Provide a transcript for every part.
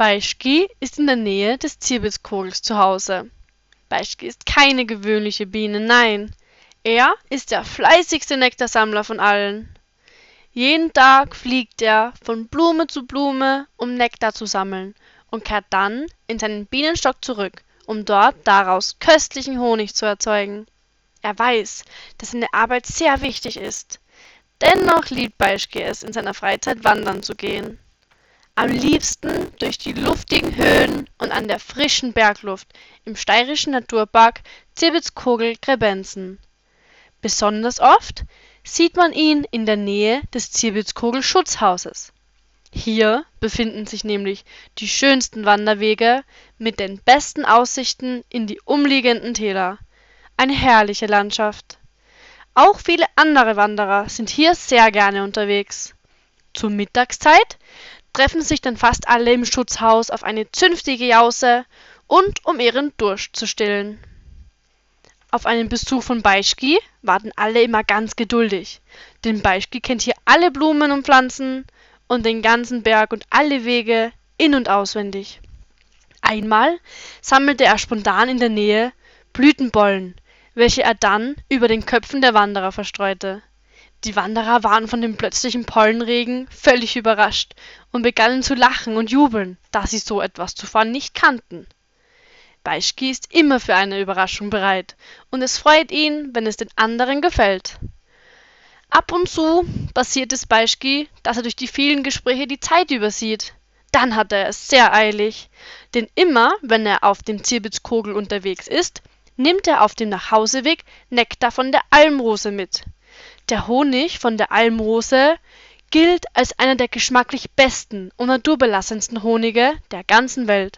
Beispi ist in der Nähe des Zierbitzkogels zu Hause. Beispi ist keine gewöhnliche Biene, nein, er ist der fleißigste Nektarsammler von allen. Jeden Tag fliegt er von Blume zu Blume, um Nektar zu sammeln, und kehrt dann in seinen Bienenstock zurück, um dort daraus köstlichen Honig zu erzeugen. Er weiß, dass seine Arbeit sehr wichtig ist. Dennoch liebt Beispi es, in seiner Freizeit wandern zu gehen. Am liebsten durch die luftigen Höhen und an der frischen Bergluft im steirischen Naturpark Zierbitzkogel-Grebenzen. Besonders oft sieht man ihn in der Nähe des Zierbitzkogel-Schutzhauses. Hier befinden sich nämlich die schönsten Wanderwege mit den besten Aussichten in die umliegenden Täler. Eine herrliche Landschaft. Auch viele andere Wanderer sind hier sehr gerne unterwegs. Zur Mittagszeit treffen sich dann fast alle im Schutzhaus auf eine zünftige Jause und um ihren Durst zu stillen. Auf einen Besuch von Beispi warten alle immer ganz geduldig, denn Beispi kennt hier alle Blumen und Pflanzen und den ganzen Berg und alle Wege in- und auswendig. Einmal sammelte er spontan in der Nähe Blütenbollen, welche er dann über den Köpfen der Wanderer verstreute. Die Wanderer waren von dem plötzlichen Pollenregen völlig überrascht und begannen zu lachen und jubeln, da sie so etwas zuvor nicht kannten. Beispi ist immer für eine Überraschung bereit, und es freut ihn, wenn es den anderen gefällt. Ab und zu passiert es Beispi, dass er durch die vielen Gespräche die Zeit übersieht. Dann hat er es sehr eilig, denn immer, wenn er auf dem Zierbitzkogel unterwegs ist, nimmt er auf dem Nachhauseweg Nektar von der Almrose mit. Der Honig von der Almrose gilt als einer der geschmacklich besten und naturbelassensten Honige der ganzen Welt.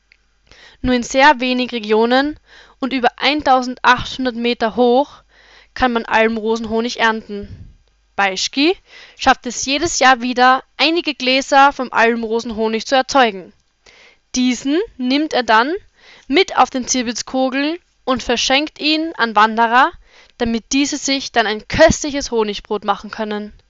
Nur in sehr wenigen Regionen und über 1800 Meter hoch kann man Almrosenhonig ernten. Beispi schafft es jedes Jahr wieder, einige Gläser vom Almrosenhonig zu erzeugen. Diesen nimmt er dann mit auf den Zierbitzkogel und verschenkt ihn an Wanderer, damit diese sich dann ein köstliches Honigbrot machen können.